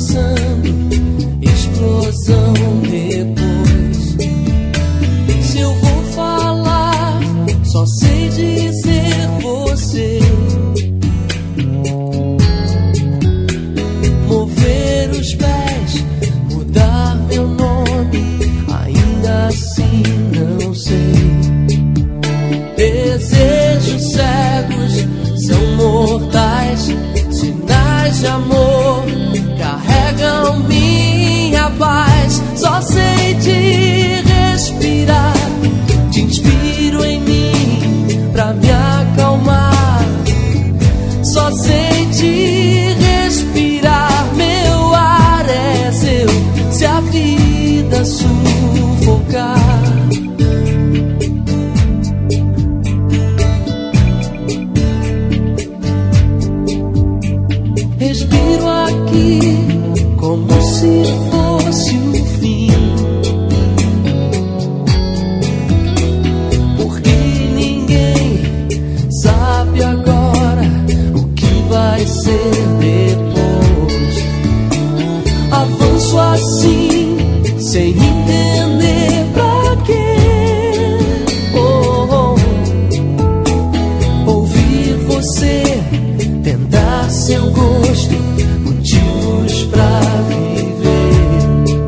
passando, explosão depois. Se eu vou falar, só sei dizer você. Mover os pés, mudar meu nome, ainda assim não sei. Desejos cegos são mortais, sinais de amor carregam minha paz. Só sei te respirar, te inspiro em mim pra me acalmar. Só sei te respirar, meu ar é seu, se a vida sufocar. Respiro aqui como se fosse o fim, porque ninguém sabe agora o que vai ser depois. Avanço assim, sem entender pra quê. Ouvir você, tentar seu gosto, motivos pra viver.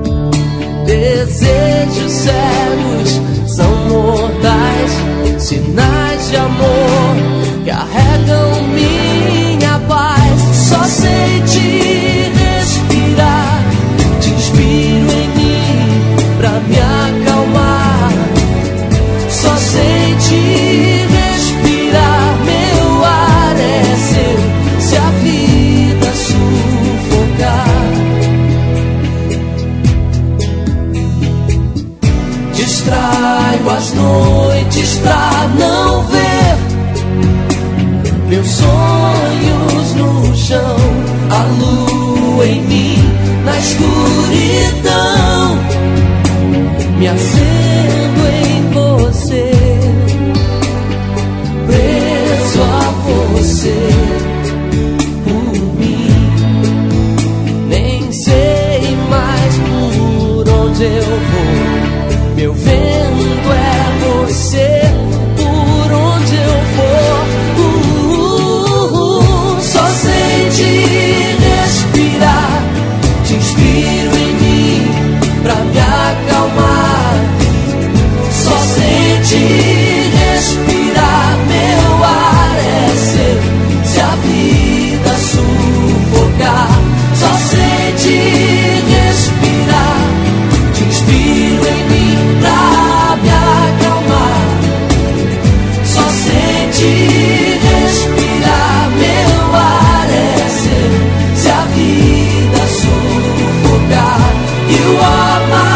Desejos cegos são mortais, sinais de amor carregam minha paz. Só sei te respirar, te inspiro em mim pra me acalmar. Só sei te respirar, meu ar é seu, se a vida sufocar. Distraio as noites pra não ver meus sonhos no chão, a lua em mim na escuridão, me acendo em você, preso a você. Por mim, nem sei mais por onde eu vou, meu vento é você, por onde eu for. Só sei te respirar, te inspiro em mim pra me acalmar. Só sei te respirar, meu ar é seu, se a vida sufocar. Só sei te respirar, te inspiro em mim pra me acalmar. Só sei te respirar, meu ar é seu, se a vida sufocar. You are my